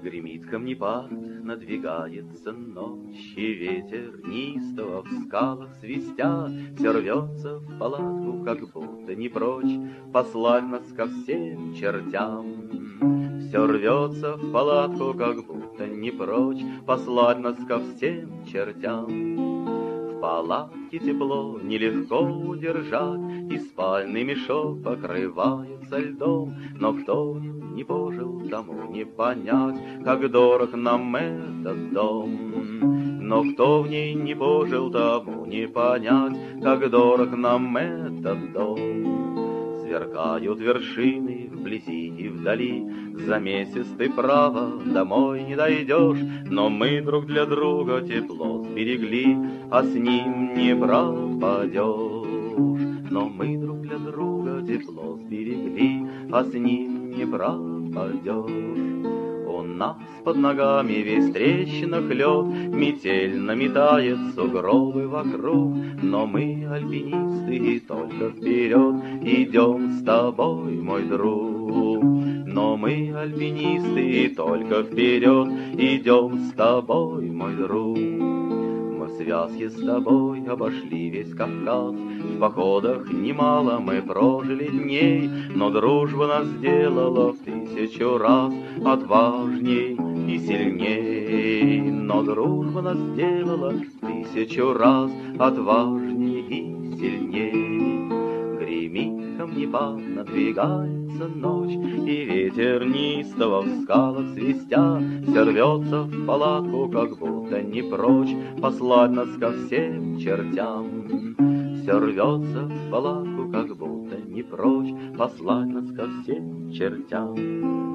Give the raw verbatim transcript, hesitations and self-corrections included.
Гремит камнепад, надвигается ночь, и ветер неистово в скалах свистя все рвется в палатку, как будто не прочь послать нас ко всем чертям. Все рвется в палатку, как будто не прочь послать нас ко всем чертям. В палатке тепло, нелегко удержать, и спальный мешок покрывается льдом, но кто не пожил, тому не понять, как дорог нам этот дом. Но кто в ней не пожил, тому не понять, как дорог нам этот дом. Сверкают вершины вблизи и вдали, за месяц ты, право, домой не дойдешь, но мы друг для друга тепло сберегли, а с ним не пропадешь. Но мы друг для друга тепло сберегли, а с ним не пропадешь. У нас под ногами весь в трещинах лед, метель наметает сугробы вокруг, но мы, альпинисты, и только вперед идем с тобой, мой друг. Но мы, альпинисты, и только вперед идем с тобой, мой друг. Мы в связке с тобой обошли весь Кавказ, в походах немало мы прожили дней, но дружба нас сделала в тысячу раз отважней и сильней. Но дружба нас сделала в тысячу раз отважней и сильней. Гремит камнепад, надвигается ночь, и ветер неистово в скалах свистя все рвется в палатку, как будто не прочь послать нас ко всем чертям. Все рвется в палатку, как будто не прочь послать нас ко всем чертям.